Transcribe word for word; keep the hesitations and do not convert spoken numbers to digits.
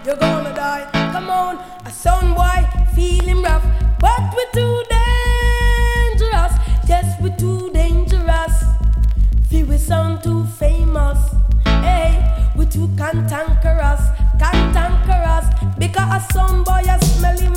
you're gonna die. Come on, a son boy, feeling rough, but we're too dangerous. Yes, we're too dangerous. Feel we sound too famous. Hey, we too cantankerous, cantankerous. Because a son boy, a smelly